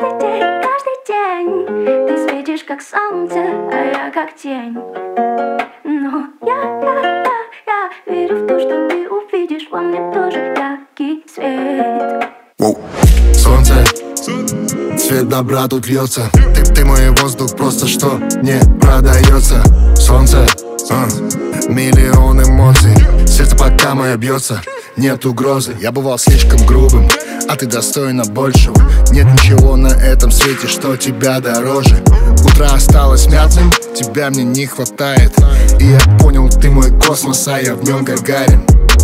каждый день ты светишь как солнце, а я как тень. Но я верю в то, что ты увидишь во мне тоже яркий свет. Солнце, цвет добра тут льется. Ты мой воздух, просто что не продается. Солнце, миллион эмоций. Сердце пока мое бьется, нет угрозы. Я бывал слишком грубым, а ты достойна большего. Нет ничего на этом свете, что тебя дороже. Утро осталось мятным, тебя мне не хватает. И я понял, ты мой космос, а я в нем Гагарин.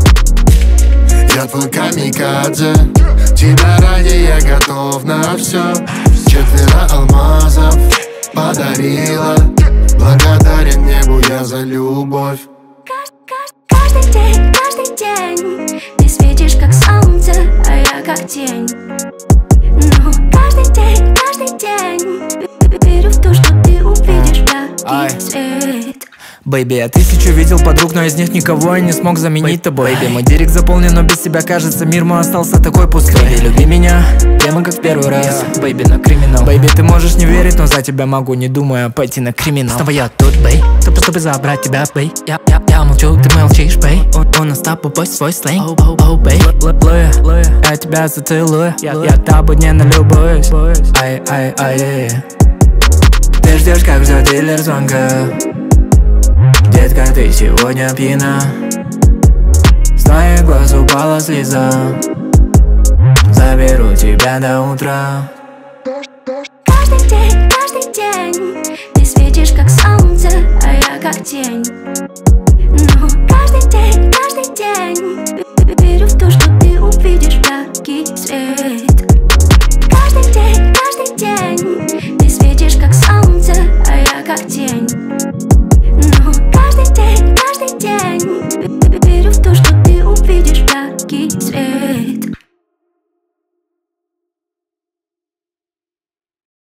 Я твой камикадзе, тебя ради я готов на все. 4 алмазов подарила, благодарен небу я за любовь. Каждый день ты светишь как солнце, а я как тень. Но каждый день верю в то, что ты увидишь яркий свет. Бэйби, я 1000 видел подруг, но из них никого я не смог заменить тобой. Бэйби, мой директ заполнен, но без тебя, кажется, мир мой остался такой пустой. Бэйби, люби меня, прямо как в первый раз. Бэйби, на криминал. Бэйби, ты можешь не верить, но за тебя могу, не думая, пойти на криминал. Снова я тут, бэй, чтобы забрать тебя, бэй. Я молчу, ты молчишь, бэй. У нас с тобой свой сленг, бэй. Я тебя зацелую, я тобой не налюбуюсь. Ай. Ты ждешь, как ждет дилер звонка. Детка, ты сегодня пьяна. С твоих глаз упала слеза. Заберу тебя до утра. Каждый день ты светишь как солнце, а я как тень. Но каждый день